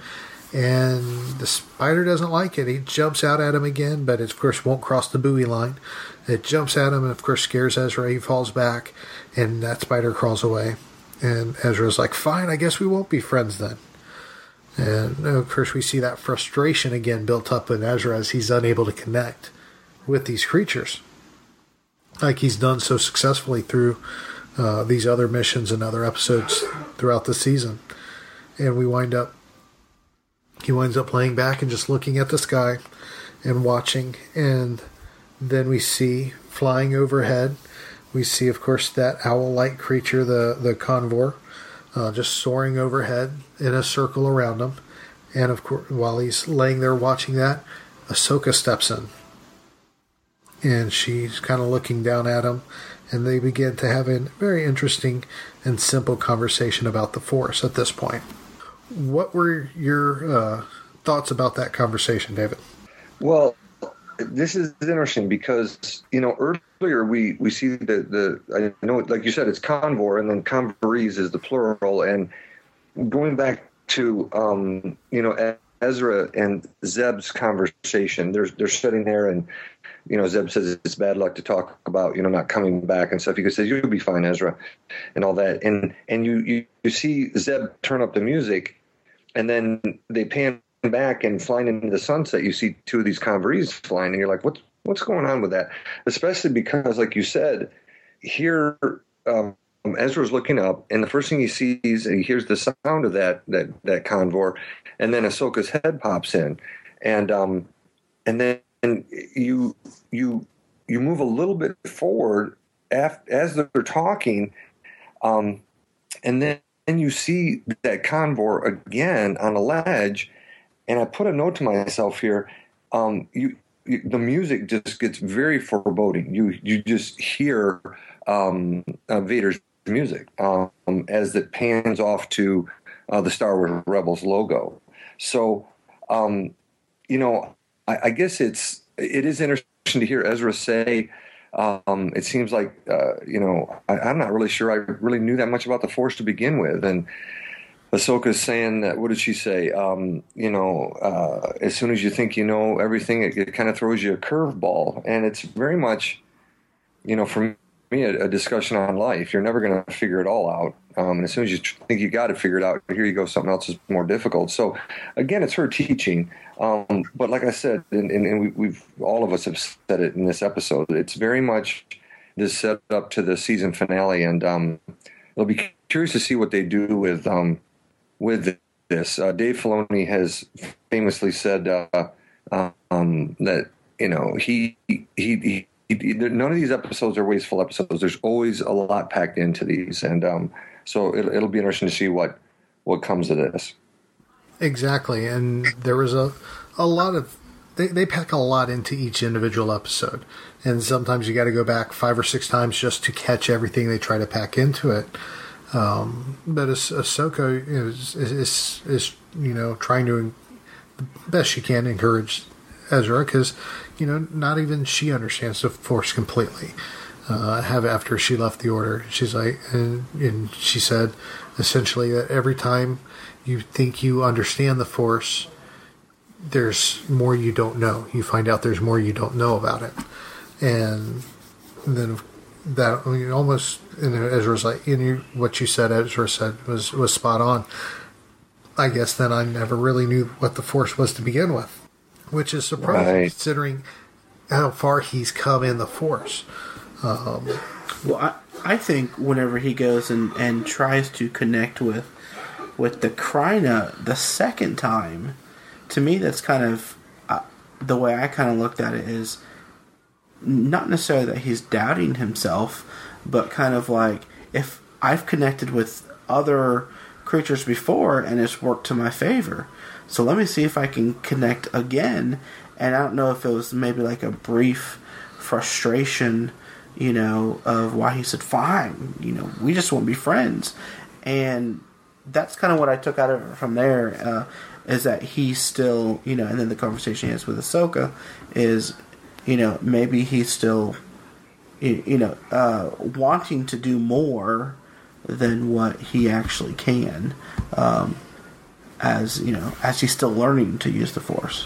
and the spider doesn't like it. He jumps out at him again, but it of course won't cross the buoy line. It jumps at him and of course scares Ezra. He falls back and that spider crawls away, and Ezra's like, fine, I guess we won't be friends then. And of course we see that frustration again built up in Ezra as he's unable to connect with these creatures like he's done so successfully through uh, these other missions and other episodes throughout the season. And we wind up he winds up laying back and just looking at the sky and watching, and then we see flying overhead, we see of course that owl-like creature, the, the Convor, Uh, just soaring overhead in a circle around him. And of course, while he's laying there watching that, Ahsoka steps in. And she's kind of looking down at him. And they begin to have a very interesting and simple conversation about the Force at this point. What were your uh, thoughts about that conversation, David? Well, this is interesting because, you know, earlier we, we see the, the, I know, like you said, it's Convor, and then Convorees is the plural. And going back to, um, you know, Ezra and Zeb's conversation, they're, they're sitting there, and, you know, Zeb says it's bad luck to talk about, you know, not coming back and stuff. He says, you'll be fine, Ezra, and all that. And, and you, you, you see Zeb turn up the music, and then they pan back, and flying into the sunset, you see two of these Convorees flying, and you're like, what's, what's going on with that? Especially because, like you said, here, um, Ezra's looking up, and the first thing he sees, and he hears the sound of that, that, that Convor, and then Ahsoka's head pops in. And, um, and then, And you you you move a little bit forward af, as they're talking, um, and then and you see that Convor again on a ledge. And I put a note to myself here. Um, you, you the music just gets very foreboding. You you just hear um, uh, Vader's music um, as it pans off to uh, the Star Wars Rebels logo. So um, you know. I, I guess it's it is interesting to hear Ezra say. Um, it seems like uh, you know I, I'm not really sure I really knew that much about the Force to begin with, and Ahsoka's saying that. What did she say? Um, you know, uh, as soon as you think you know everything, it, it kind of throws you a curveball, and it's very much, you know, for me a, a discussion on life. You're never going to figure it all out, um, and as soon as you think you got it figured out, here you go, something else is more difficult. So again, it's her teaching. Um, but like I said, and, and, and we, we've all of us have said it in this episode, it's very much this set up to the season finale, and um, it'll be curious to see what they do with um, with this. Uh, Dave Filoni has famously said uh, um, that you know he he, he he none of these episodes are wasteful episodes. There's always a lot packed into these, and um, so it, it'll be interesting to see what what comes of this. Exactly, and there was a, a lot of they, they pack a lot into each individual episode, and sometimes you got to go back five or six times just to catch everything they try to pack into it. Um, but as Ahsoka is, is is you know trying to the best she can encourage Ezra, because you know not even she understands the Force completely. Uh, have after she left the Order, she's like, and, and she said essentially that every time you think you understand the Force, there's more you don't know. You find out there's more you don't know about it. And then that, I mean, almost, and Ezra's like, you know, what you said, Ezra said, was, was spot on. I guess then I never really knew what the Force was to begin with, which is surprising right. considering how far he's come in the Force. Um, well, I, I think whenever he goes and, and tries to connect with with the Kryna the second time, to me that's kind of uh, the way I kind of looked at it is not necessarily that he's doubting himself, but kind of like, if I've connected with other creatures before and it's worked to my favor, so let me see if I can connect again. And I don't know if it was maybe like a brief frustration, you know, of why he said, fine, you know, we just want to be friends. And that's kind of what I took out of it from there, uh, is that he's still, you know, and then the conversation he has with Ahsoka is, you know, maybe he's still, you, you know, uh, wanting to do more than what he actually can, um, as, you know, as he's still learning to use the Force.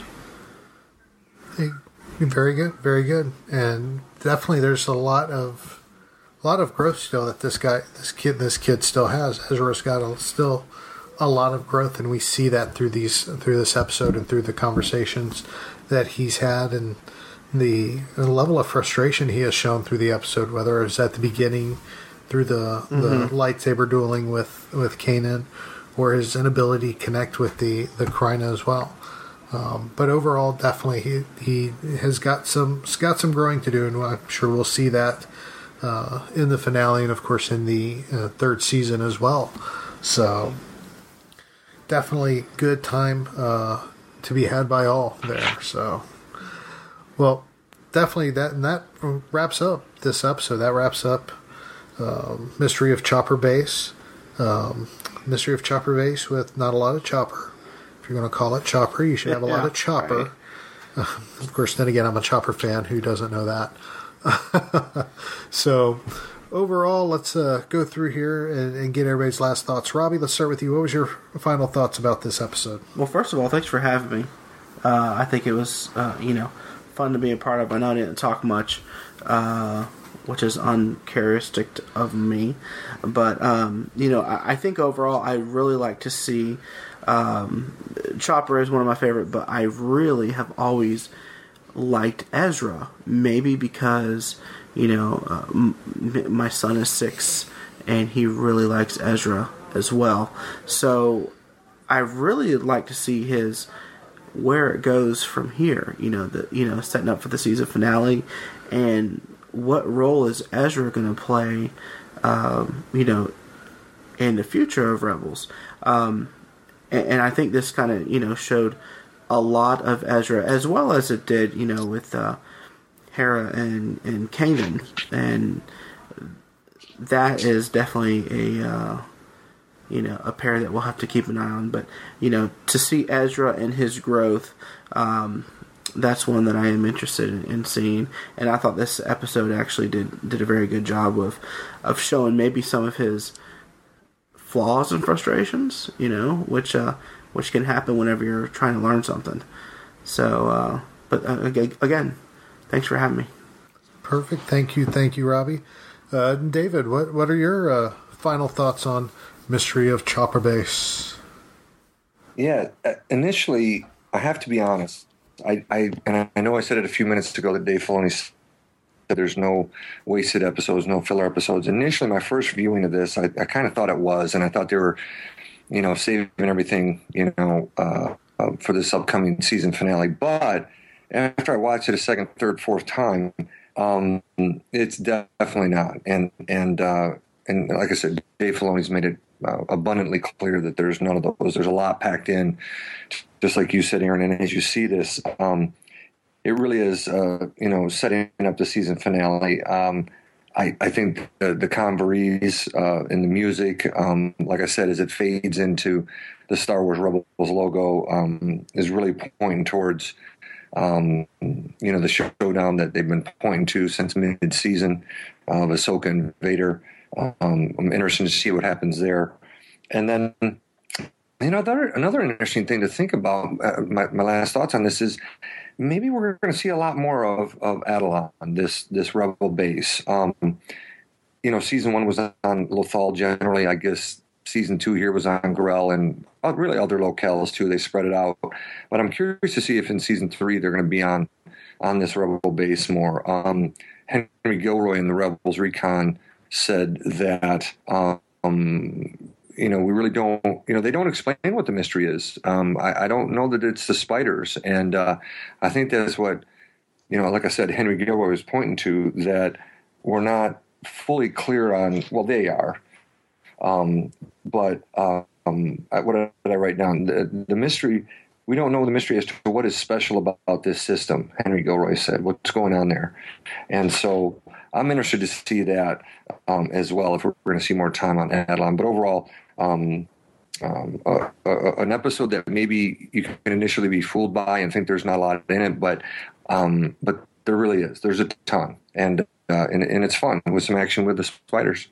Very good, very good. And definitely there's a lot of a lot of growth still that this guy, this kid, this kid still has. Ezra's got a, still a lot of growth, and we see that through these, through this episode and through the conversations that he's had, and the, the level of frustration he has shown through the episode, whether it's at the beginning through the, mm-hmm. the lightsaber dueling with, with Kanan, or his inability to connect with the, the Kryna as well. Um, but overall, definitely he he has got some got some growing to do, and I'm sure we'll see that uh, in the finale, and of course in the uh, third season as well. So definitely good time uh, to be had by all there. So well, definitely that and that wraps up this episode. That wraps up um, Mystery of Chopper Base. Um, Mystery of Chopper Base with not a lot of chopper. If you're going to call it Chopper, you should have a yeah, lot of chopper. Uh, of course, then again, I'm a Chopper fan. Who doesn't know that? So, overall, let's uh, go through here and, and get everybody's last thoughts. Robbie, let's start with you. What was your final thoughts about this episode? Well, first of all, thanks for having me. Uh, I think it was, uh, you know, fun to be a part of. I know I didn't talk much, uh, which is uncharacteristic of me. But, um, you know, I, I think overall I really like to see... Um, Chopper is one of my favorite, but I really have always liked Ezra. Maybe because, you know, uh, m- my son is six and he really likes Ezra as well. So I really like to see his where it goes from here. You know, the you know setting up for the season finale, and what role is Ezra going to play? Um, you know, in the future of Rebels. Um, And I think this kind of, you know, showed a lot of Ezra, as well as it did, you know, with uh, Hera and, and Kanan. And that is definitely a, uh, you know, a pair that we'll have to keep an eye on. But, you know, to see Ezra and his growth, um, that's one that I am interested in, in seeing. And I thought this episode actually did, did a very good job of, of showing maybe some of his flaws and frustrations, you know, which uh, which can happen whenever you're trying to learn something. So, uh, but uh, again, thanks for having me. Perfect. Thank you. Thank you, Robbie. Uh, David, what what are your uh, final thoughts on Mystery of Chopper Base? Yeah, initially, I have to be honest. I, I and I know I said it a few minutes ago that Dave Filoni said there's no wasted episodes, no filler episodes. Initially, my first viewing of this, I, I kind of thought it was, and I thought they were, you know, saving everything, you know, uh, uh, for this upcoming season finale. But after I watched it a second, third, fourth time, um, it's definitely not. And and uh, and like I said, Dave Filoni's made it uh, abundantly clear that there's none of those. There's a lot packed in, just like you said, Aaron. And as you see this, um, it really is, uh, you know, setting up the season finale. Um, I, I think the, the converies uh, and the music, um, like I said, as it fades into the Star Wars Rebels logo, um, is really pointing towards, um, you know, the showdown that they've been pointing to since mid-season of Ahsoka and Vader. Um, I'm interested to see what happens there. And then, you know, another, another interesting thing to think about, uh, my, my last thoughts on this is, maybe we're going to see a lot more of, of Atollon, this this rebel base. Um, you know, season one was on Lothal generally. I guess season two here was on Gorel and really other locales too. They spread it out. But I'm curious to see if in season three they're going to be on on this rebel base more. Um, Henry Gilroy in the Rebels Recon said that, um, you know, we really don't, you know, they don't explain what the mystery is. Um, I, I don't know that it's the spiders. And uh, I think that's what, you know, like I said, Henry Gilroy was pointing to, that we're not fully clear on, well, they are. Um, but uh, um, I, what did I write down? The, the mystery, we don't know the mystery as to what is special about, about this system, Henry Gilroy said, what's going on there. And so I'm interested to see that um, as well, if we're going to see more time on Atollon. But overall, Um, um, uh, uh, an episode that maybe you can initially be fooled by and think there's not a lot in it, but um, but there really is. There's a ton, and uh, and, and it's fun with some action with the spiders.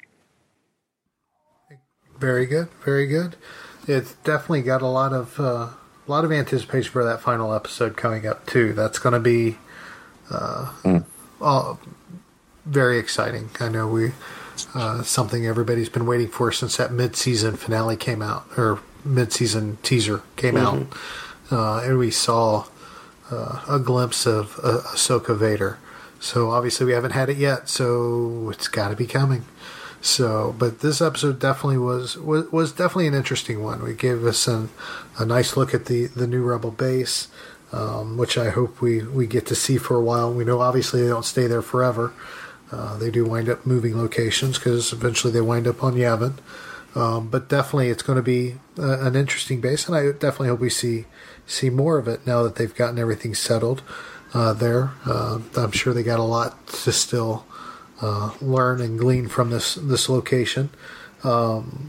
Very good, very good. It's definitely got a lot of uh, a lot of anticipation for that final episode coming up too. That's going to be uh, mm. all, very exciting. I know we. Uh, something everybody's been waiting for since that mid-season finale came out, or mid-season teaser came mm-hmm. out, uh, and we saw uh, a glimpse of uh, Ahsoka Vader. So obviously we haven't had it yet, so it's got to be coming. So, but this episode definitely was, was was definitely an interesting one. We gave us an, a nice look at the, the new Rebel base, um, which I hope we, we get to see for a while. We know obviously they don't stay there forever. Uh, they do wind up moving locations because eventually they wind up on Yavin. Um, but definitely it's going to be uh, an interesting base, and I definitely hope we see see more of it now that they've gotten everything settled uh, there. Uh, I'm sure they got a lot to still uh, learn and glean from this, this location. Um,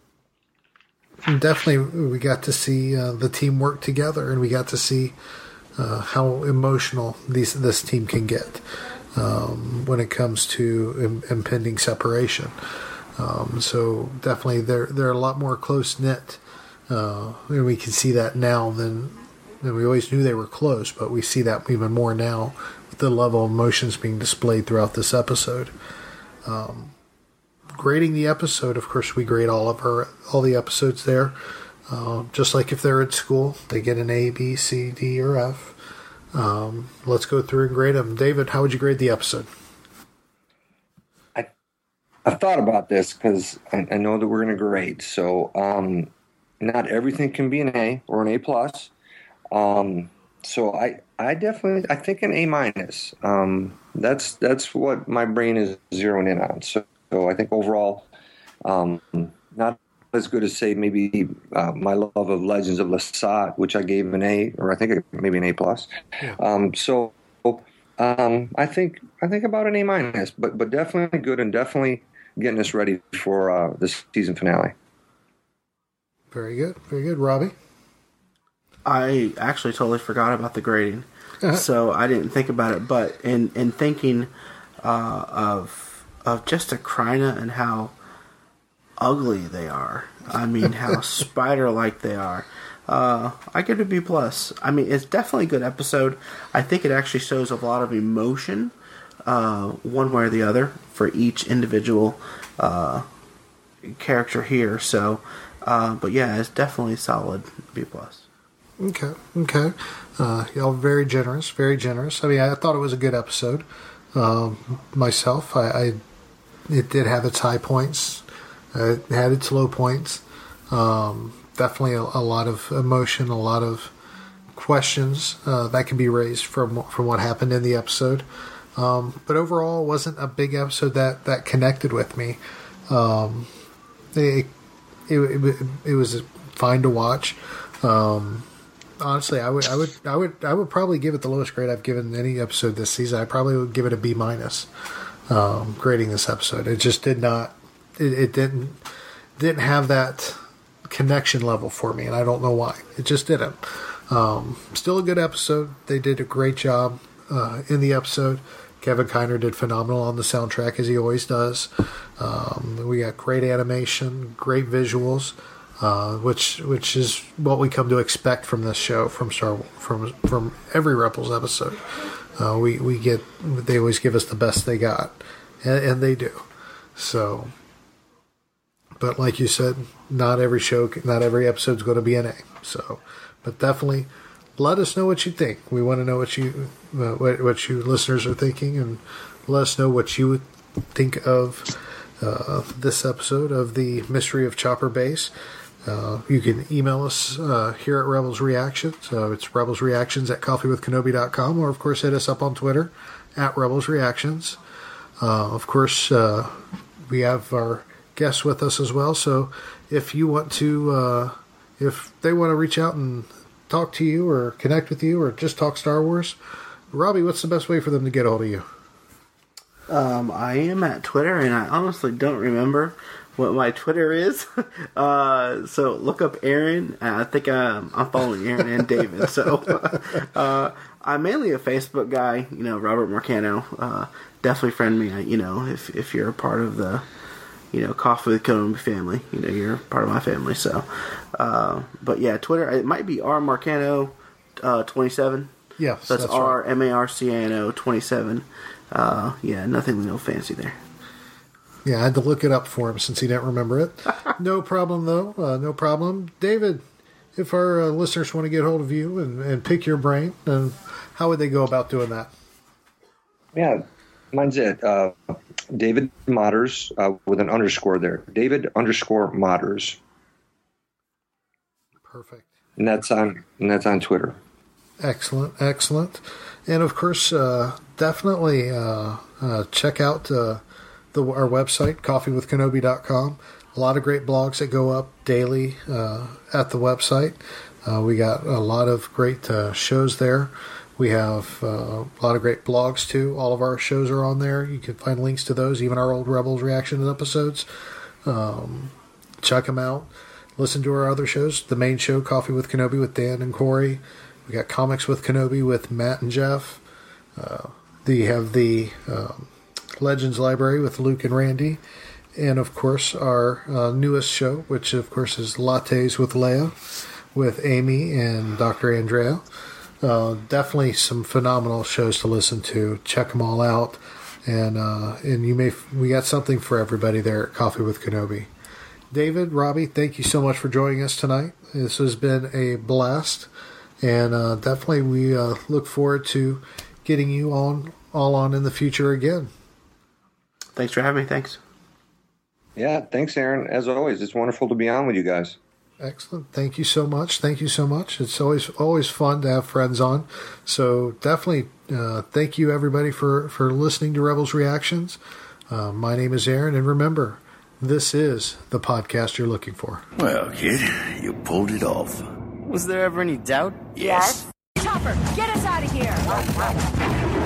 definitely we got to see uh, the team work together, and we got to see uh, how emotional these this team can get um, when it comes to im- impending separation. Um, so definitely they're they're a lot more close knit, uh, and we can see that now than than we always knew they were close, but we see that even more now with the level of emotions being displayed throughout this episode. Um, grading the episode, of course, we grade all of our all the episodes there. Uh, just like if they're at school, they get an A, B, C, D, or F. Um, let's go through and grade them. David, how would you grade the episode? I I thought about this because I, I know that we're going to grade. So um, not everything can be an A or an A plus. Um, so I I definitely I think an A minus. Um, that's that's what my brain is zeroing in on. So, so I think overall, um, not as good as, say, maybe uh, my love of Legends of Lasat, which I gave an A, or I think maybe an A plus. Yeah. Um, so um, I think I think about an A minus, but but definitely good and definitely getting us ready for uh, the season finale. Very good, very good, Robbie. I actually totally forgot about the grading, uh-huh. so I didn't think about it. But in in thinking uh, of of just Akrina and how ugly they are. I mean, how spider-like they are. Uh, I give it a B plus. I mean, it's definitely a good episode. I think it actually shows a lot of emotion, uh, one way or the other, for each individual uh, character here. So, uh, but yeah, it's definitely a solid B plus. Okay, okay. Uh, y'all very generous, very generous. I mean, I thought it was a good episode. Um, myself, I, I it did have its high points. Uh, it had its low points. Um, definitely a, a lot of emotion, a lot of questions uh, that can be raised from from what happened in the episode. Um, but overall, it wasn't a big episode that, that connected with me. Um, it, it, it it was fine to watch. Um, honestly, I would I would I would I would probably give it the lowest grade I've given any episode this season. I probably would give it a B minus. Um, grading this episode, it just did not. It, it didn't didn't have that connection level for me, and I don't know why. It just didn't. Um, still a good episode. They did a great job uh, in the episode. Kevin Kiner did phenomenal on the soundtrack, as he always does. Um, we got great animation, great visuals, uh, which which is what we come to expect from this show, from Star from from every Rebels episode. Uh, we we get they always give us the best they got, and, and they do. So. But like you said, not every show, not every episode is going to be an A. So, but definitely let us know what you think. We want to know what you, uh, what, what you listeners are thinking, and let us know what you would think of uh, this episode of the Mystery of Chopper Base. Uh, you can email us uh, here at Rebels Reactions. Uh, it's Rebels Reactions at coffee with kenobi dot com, or of course hit us up on Twitter at Rebels Reactions. Uh, of course, uh, we have our guests with us as well, so if you want to uh, if they want to reach out and talk to you or connect with you or just talk Star Wars, Robbie, what's the best way for them to get a hold of you? Um, I am at Twitter, and I honestly don't remember what my Twitter is. uh, so look up Aaron. I think I'm, I'm following Aaron and David. So uh, I'm mainly a Facebook guy. You know, Robert Marcano. Uh, definitely friend me. You know, if if you're a part of the You know, Coffee with Kenobi family. You know, you're part of my family. So, uh, but yeah, Twitter. It might be R Marcano uh, twenty-seven. Yeah, so that's, that's R M A R C A N O twenty-seven. Uh, yeah, nothing no fancy there. Yeah, I had to look it up for him since he didn't remember it. No problem though. Uh, no problem, David. If our uh, listeners want to get hold of you and, and pick your brain, then how would they go about doing that? Yeah, mine's it. Uh, David Modders uh, with an underscore there. David underscore Modders. Perfect. And that's on and that's on Twitter. Excellent, excellent. And of course, uh, definitely uh, uh, check out uh, the our website, coffee with kenobi dot com. A lot of great blogs that go up daily uh, at the website. Uh, we got a lot of great uh, shows there. We have uh, a lot of great blogs, too. All of our shows are on there. You can find links to those, even our old Rebels reaction episodes. Um, check them out. Listen to our other shows. The main show, Coffee with Kenobi with Dan and Corey. we got Comics with Kenobi with Matt and Jeff. Uh, you have the um, Legends Library with Luke and Randy. And, of course, our uh, newest show, which, of course, is Lattes with Leia, with Amy and Doctor Andrea. Uh, definitely some phenomenal shows to listen to. Check them all out. And uh, and you may we got something for everybody there at Coffee with Kenobi. David, Robbie, thank you so much for joining us tonight. This has been a blast. And uh, definitely we uh, look forward to getting you on all on in the future again. Thanks for having me. Thanks. Yeah, thanks, Aaron. As always, it's wonderful to be on with you guys. Excellent. Thank you so much. Thank you so much. It's always always fun to have friends on. So definitely uh, thank you, everybody, for, for listening to Rebels Reactions. Uh, my name is Aaron, and remember, this is the podcast you're looking for. Well, kid, you pulled it off. Was there ever any doubt? Yes. Chopper, get us out of here!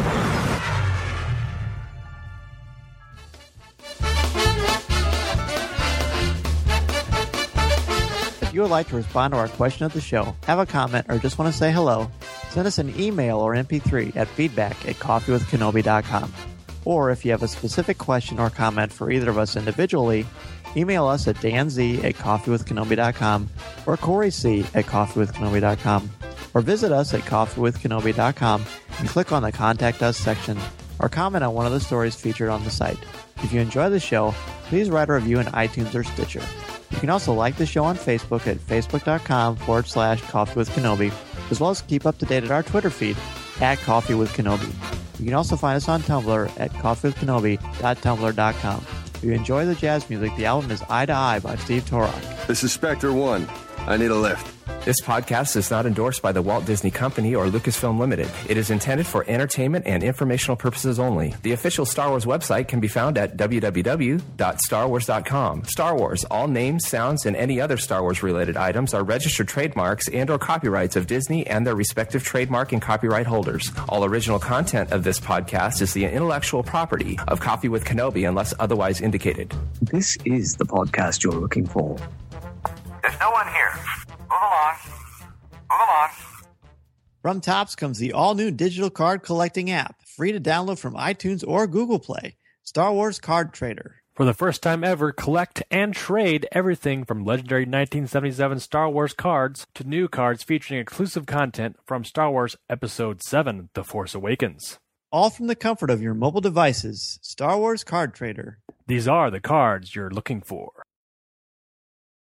If you would like to respond to our question of the show, have a comment, or just want to say hello, send us an email or M P three at feedback at coffee with kenobi dot com. Or if you have a specific question or comment for either of us individually, email us at danz at coffee with kenobi dot com or corey c at coffee with kenobi dot com. Or visit us at coffee with kenobi dot com and click on the Contact Us section or comment on one of the stories featured on the site. If you enjoy the show, please write a review in iTunes or Stitcher. You can also like the show on Facebook at facebook.com forward slash Coffee with Kenobi, as well as keep up to date at our Twitter feed at Coffee with Kenobi. You can also find us on Tumblr at coffee with kenobi dot tumblr dot com. If you enjoy the jazz music, the album is Eye to Eye by Steve Torok. This is Spectre One. I need a lift. This podcast is not endorsed by the Walt Disney Company or Lucasfilm Limited. It is intended for entertainment and informational purposes only. The official Star Wars website can be found at w w w dot star wars dot com. Star Wars, all names, sounds, and any other Star Wars-related items are registered trademarks and or copyrights of Disney and their respective trademark and copyright holders. All original content of this podcast is the intellectual property of Coffee with Kenobi unless otherwise indicated. This is the podcast you're looking for. There's no one here. Move along. Move along. From Topps comes the all-new digital card collecting app, free to download from iTunes or Google Play. Star Wars Card Trader. For the first time ever, collect and trade everything from legendary nineteen seventy-seven Star Wars cards to new cards featuring exclusive content from Star Wars Episode seven, The Force Awakens. All from the comfort of your mobile devices. Star Wars Card Trader. These are the cards you're looking for.